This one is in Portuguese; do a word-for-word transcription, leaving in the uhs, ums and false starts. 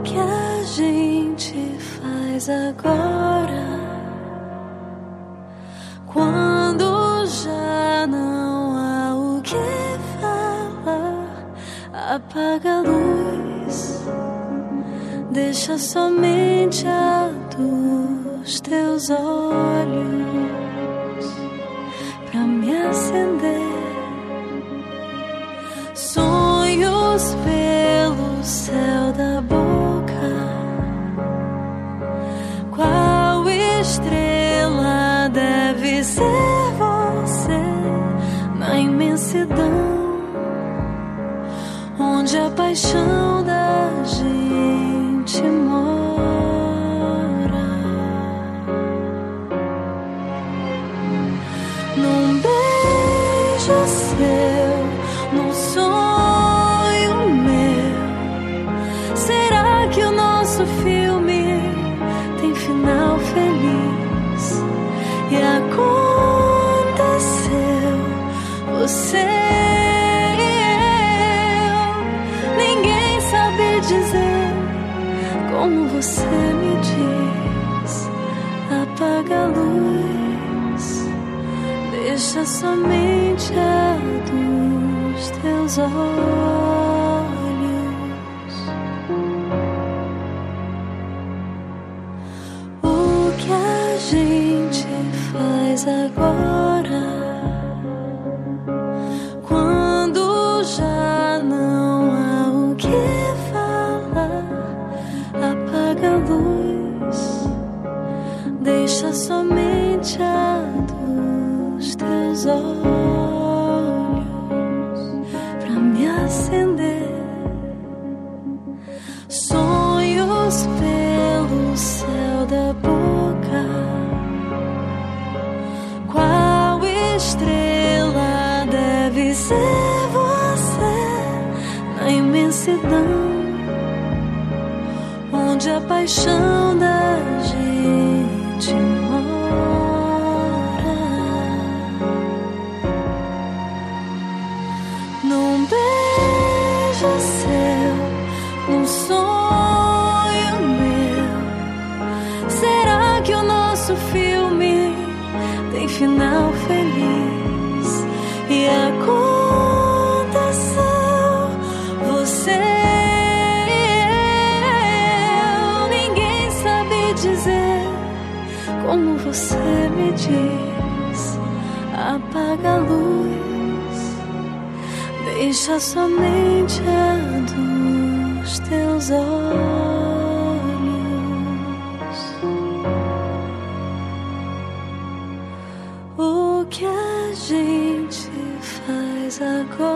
que a gente faz agora, quando já não há o que falar? Apaga a luz, deixa somente a dos teus olhos pra me acender. Sonhos pelo céu da boca, qual estrela deve ser você na imensidão, onde a paixão da gente mora. Num beijo seu, num sonho meu, será que o nosso filme tem final feliz? E aconteceu, você e eu, ninguém sabe dizer como você me diz. Apaga a luz, deixa somente a dos teus olhos. O que a gente faz agora, quando já não há o que falar? Apaga a luz, deixa somente a dos teus olhos pra me acender. Sonhos pelo céu da boca, qual estrela deve ser você na imensidão, onde a paixão da gente mora. Num beijo seu, num sonho meu, será que o nosso filme tem final feliz? E aconteceu, você e eu, ninguém sabe dizer como você me diz. Apaga a luz, deixa somente a dos teus olhos. O que a gente faz agora,